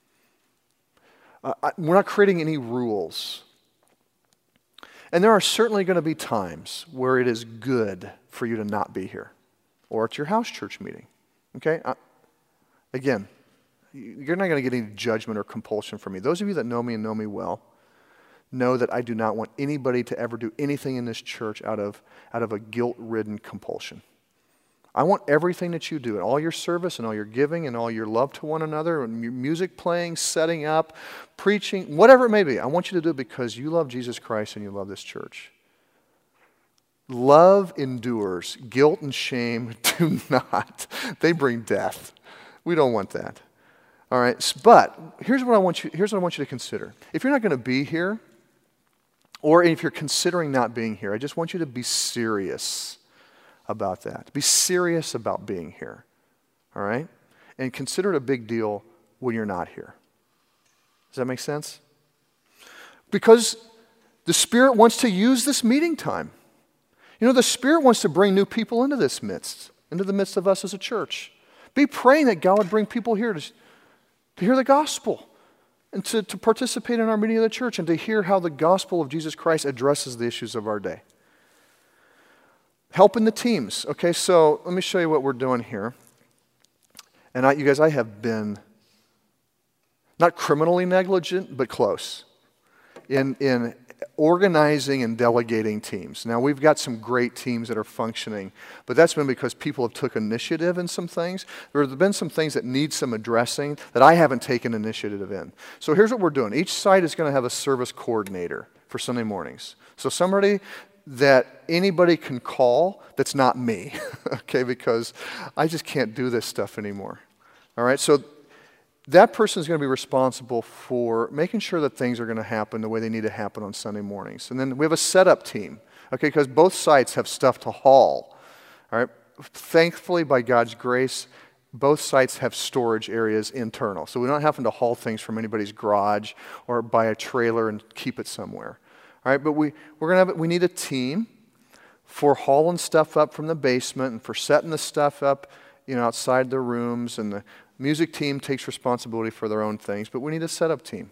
We're not creating any rules. And there are certainly going to be times where it is good for you to not be here or at your house church meeting. Okay? Again, you're not going to get any judgment or compulsion from me. Those of you that know me and know me well, know that I do not want anybody to ever do anything in this church out of a guilt-ridden compulsion. I want everything that you do, and all your service and all your giving and all your love to one another and your music playing, setting up, preaching, whatever it may be, I want you to do it because you love Jesus Christ and you love this church. Love endures. Guilt and shame do not. They bring death. We don't want that. All right, but here's what I want you to consider. If you're not going to be here, or if you're considering not being here, I just want you to be serious about that. Be serious about being here, all right? And consider it a big deal when you're not here. Does that make sense? Because the Spirit wants to use this meeting time. You know, the Spirit wants to bring new people into the midst of us as a church. Be praying that God would bring people here to hear the gospel and to participate in our meeting of the church and to hear how the gospel of Jesus Christ addresses the issues of our day. Helping the teams. Okay, so let me show you what we're doing here. And you guys, I have been not criminally negligent, but close in organizing and delegating teams. Now, we've got some great teams that are functioning, but that's been because people have took initiative in some things. There have been some things that need some addressing that I haven't taken initiative in. So here's what we're doing. Each site is going to have a service coordinator for Sunday mornings. So somebody that anybody can call that's not me, okay, because I just can't do this stuff anymore. All right, so that person is going to be responsible for making sure that things are going to happen the way they need to happen on Sunday mornings. And then we have a setup team, okay, because both sites have stuff to haul. All right, thankfully, by God's grace, both sites have storage areas internal, so we're not having to haul things from anybody's garage or buy a trailer and keep it somewhere. All right, but we need a team for hauling stuff up from the basement and for setting the stuff up, outside the rooms, and the music team takes responsibility for their own things, but we need a setup team.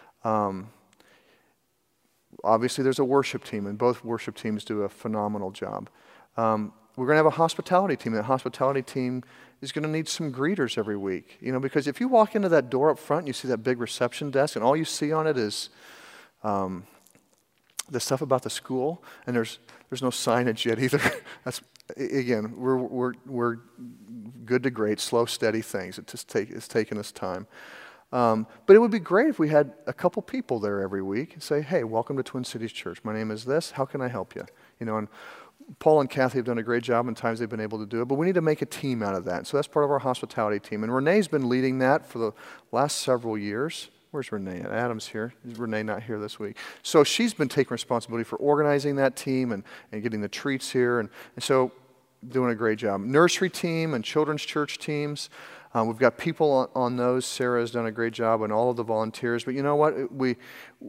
Obviously, there's a worship team, and both worship teams do a phenomenal job. We're going to have a hospitality team. That hospitality team is going to need some greeters every week, because if you walk into that door up front and you see that big reception desk, and all you see on it is the stuff about the school, and there's no signage yet either. That's, again, we're good to great, slow, steady things. It's taken us time. But it would be great if we had a couple people there every week and say, hey, welcome to Twin Cities Church. My name is this. How can I help you? And Paul and Kathy have done a great job, and times they've been able to do it, but we need to make a team out of that. So that's part of our hospitality team. And Renee's been leading that for the last several years. Where's Renee? Adam's here. Is Renee not here this week? So she's been taking responsibility for organizing that team and getting the treats here. And so doing a great job. Nursery team and children's church teams. We've got people on those. Sarah has done a great job, and all of the volunteers. But you know what? We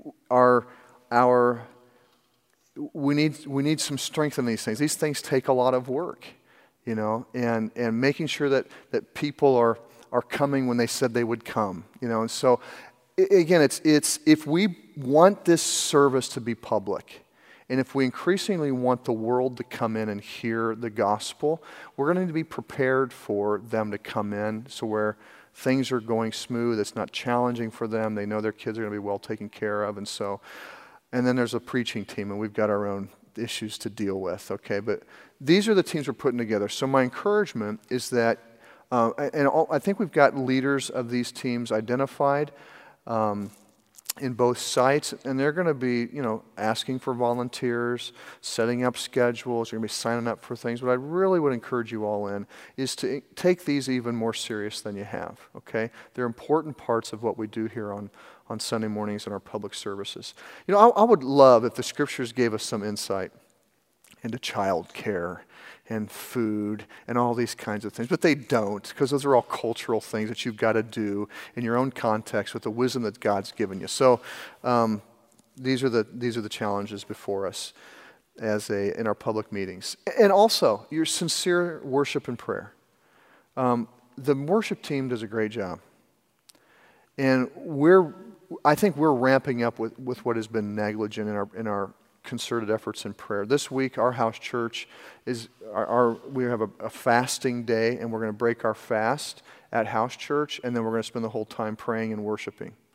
need some strength in these things. These things take a lot of work, and making sure that people are coming when they said they would come, And so, again, it's if we want this service to be public, and if we increasingly want the world to come in and hear the gospel, we're going to need to be prepared for them to come in, so where things are going smooth, it's not challenging for them, they know their kids are going to be well taken care of, and then there's a preaching team, and we've got our own issues to deal with, okay? But these are the teams we're putting together. So my encouragement is that, I think we've got leaders of these teams identified in both sites, and they're going to be, asking for volunteers, setting up schedules, you're going to be signing up for things. What I really would encourage you all in is to take these even more serious than you have, okay? They're important parts of what we do here on Sunday mornings in our public services. I would love if the Scriptures gave us some insight into child care and food and all these kinds of things, but they don't, because those are all cultural things that you've got to do in your own context with the wisdom that God's given you. So these are the challenges before us in our public meetings, and also your sincere worship and prayer. The worship team does a great job, and I think we're ramping up with what has been negligent in our concerted efforts in prayer. This week, our house church we have a fasting day, and we're going to break our fast at house church, and then we're going to spend the whole time praying and worshiping.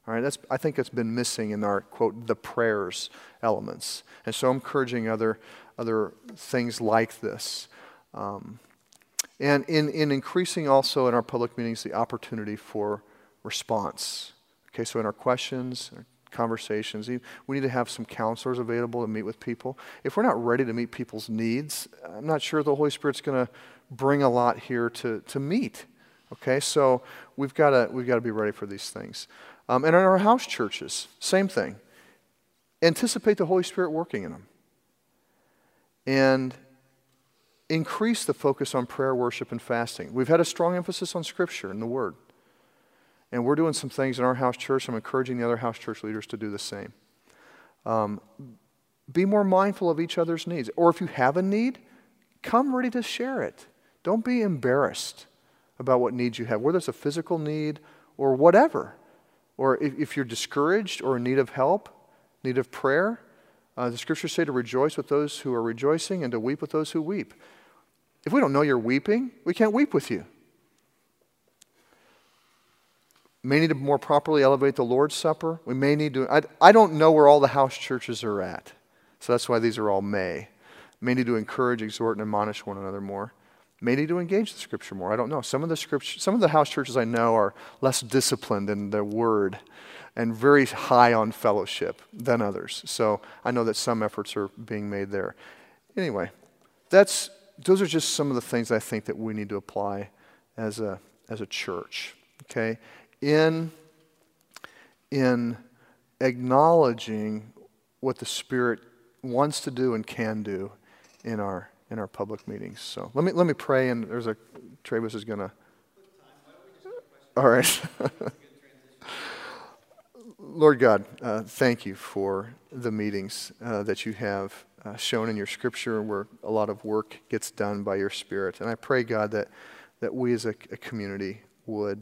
All right, I think that's been missing in our, quote, the prayers elements. And so I'm encouraging other things like this. And in increasing also in our public meetings the opportunity for response. Okay, so in our questions, our conversations, we need to have some counselors available to meet with people. If we're not ready to meet people's needs, I'm not sure the Holy Spirit's going to bring a lot here to meet. Okay, so we've got to be ready for these things. And in our house churches, same thing. Anticipate the Holy Spirit working in them. And increase the focus on prayer, worship, and fasting. We've had a strong emphasis on Scripture and the Word. And we're doing some things in our house church. I'm encouraging the other house church leaders to do the same. Be more mindful of each other's needs. Or if you have a need, come ready to share it. Don't be embarrassed about what needs you have, whether it's a physical need or whatever. Or if you're discouraged or in need of help, need of prayer, the Scriptures say to rejoice with those who are rejoicing and to weep with those who weep. If we don't know you're weeping, we can't weep with you. May need to more properly elevate the Lord's Supper. We may need to, I don't know where all the house churches are at. So that's why these are all may. May need to encourage, exhort, and admonish one another more. May need to engage the Scripture more. I don't know. Some of the house churches I know are less disciplined in their word and very high on fellowship than others. So I know that some efforts are being made there. Anyway, those are just some of the things I think that we need to apply as a church. Okay? In acknowledging what the Spirit wants to do and can do in our public meetings. So let me pray, and Travis is going to. All right. Lord God, thank you for the meetings that you have shown in your Scripture where a lot of work gets done by your Spirit. And I pray, God, that we as a community would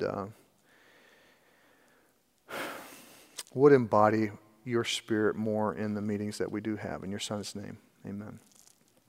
embody your Spirit more in the meetings that we do have. In your Son's name, amen.